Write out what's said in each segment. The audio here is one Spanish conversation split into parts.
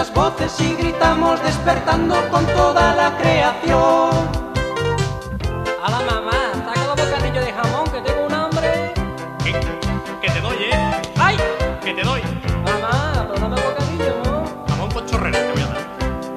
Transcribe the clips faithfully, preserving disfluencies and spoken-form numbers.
nuestras voces y gritamos despertando con toda la creación. A la mamá, saca los bocadillos de jamón que tengo un hambre. ¿Qué? Que te doy, ¿eh? ¡Ay! Que te doy. Mamá, pero dame bocadillo, ¿no? Jamón con chorrera te voy a dar.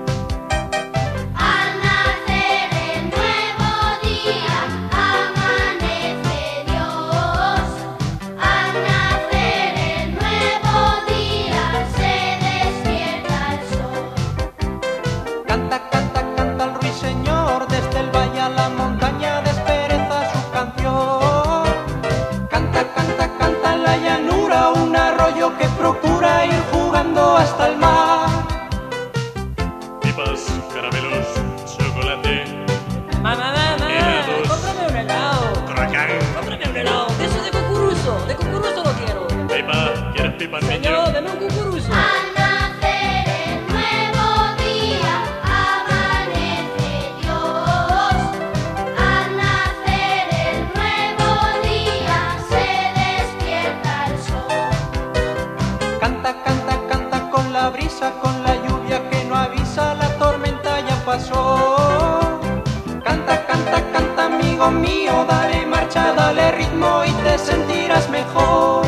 Al nacer el nuevo día, amanece Dios. Al nacer el nuevo día, se despierta el sol. Canta, canta, canta el ruiseñor desde el valle a la montaña, despereza su canción. Canta, canta, canta en la llanura un arroyo que procura ir jugando hasta el mar. Pipas, caramelos, chocolate, Mamá, mamá, Helados. cómprame un helado. cracán. Cómprame un helado. De eso de cucuruzo, de cucuruzo lo quiero. Pipa, ¿quieres pipa, niño? Señor, deme un cucuruzo. Al nacer el nuevo día, amanece Dios. Al nacer el nuevo día, se despierta el sol. Canta, canta, canta con la brisa, con la lluvia que no avisa, la tormenta ya pasó. Canta, canta, canta, amigo mío, dale marcha, dale ritmo y te sentirás mejor.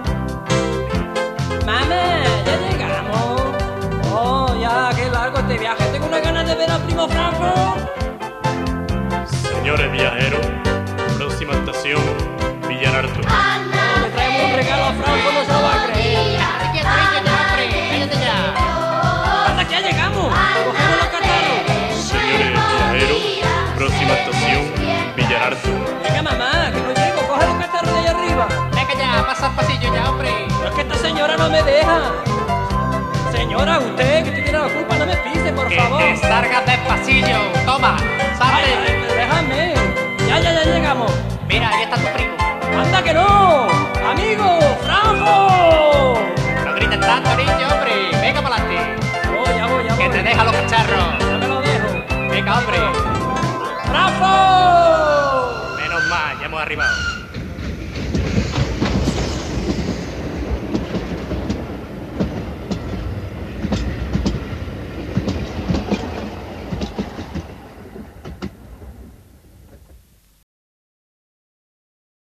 Mamá, ya llegamos. Oh, ya, qué largo este viaje. Tengo una ganas de ver al primo Franco. Señores viajeros, próxima estación, Villararto. Al Le traemos un regalo a Franco, no se lo va a creer. nacer cállate ya. ¡Anda, que ya llegamos! ¡Cogemos los catarros! Señores viajeros, próxima estación, Villararto. Venga, mamá, que no llego. Coge los catarros de allá arriba. Venga ya, pasa el pasillo ya, hombre. Pero es que esta señora no me deja. Señora, usted que tiene la culpa, no me pise, por Que favor. te salgas del pasillo. Toma, Ay, salte. ay, déjame. Ya, ya, ya llegamos. Mira, ahí está tu primo. ¡Anda que no! ¡Amigo!